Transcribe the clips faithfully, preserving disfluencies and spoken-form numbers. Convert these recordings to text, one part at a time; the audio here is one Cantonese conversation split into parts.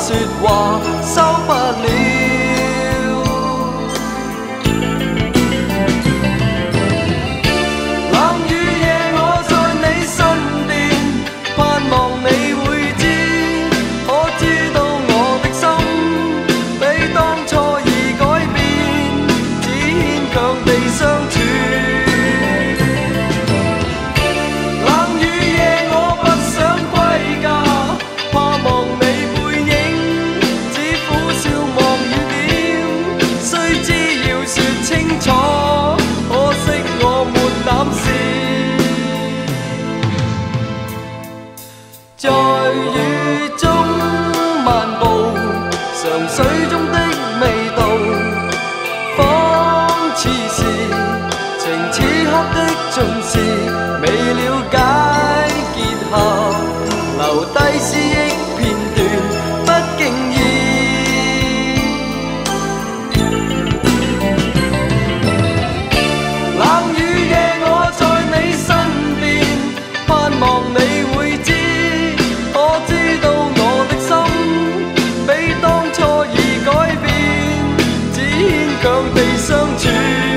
说话收不了。冷雨夜我在你身边，盼望你會知，我知道我的心比當初已改變，只牽強地相處。冷雨夜我不想歸家，怕望你背影，只苦笑望雨點，雖知要說清楚，可惜我沒膽試。在雨中漫步，嘗水中的味道，仿似是情此刻的盡是，未了解結合，留低思憶片段，不經意。冷雨夜我在你身邊，盼望你會知，我知道我的心比當初已改變，只牽強地相處。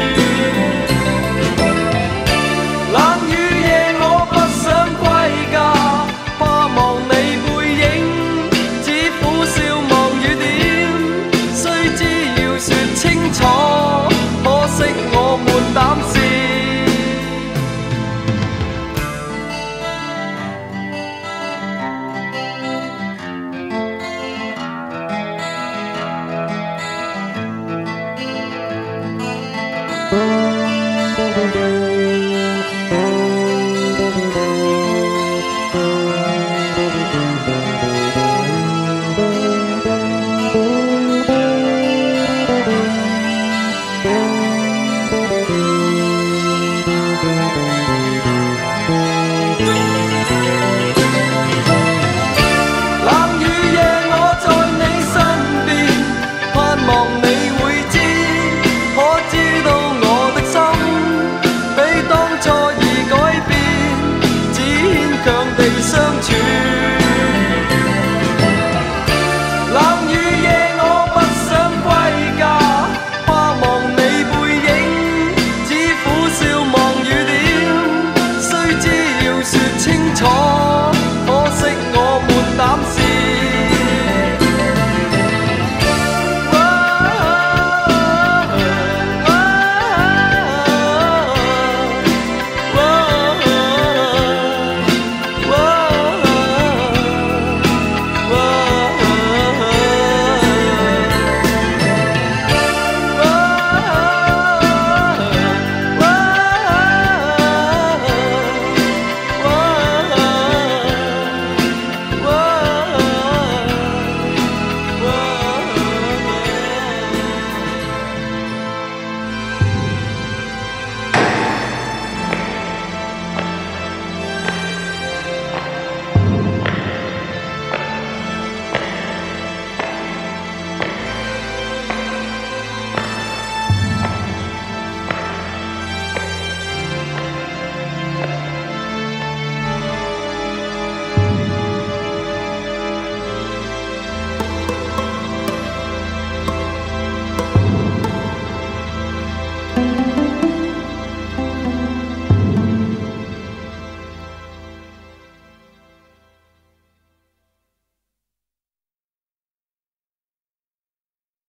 冷雨夜我不想歸家，怕望你背影，只苦笑望雨點，雖知要說清楚，可惜我沒膽試。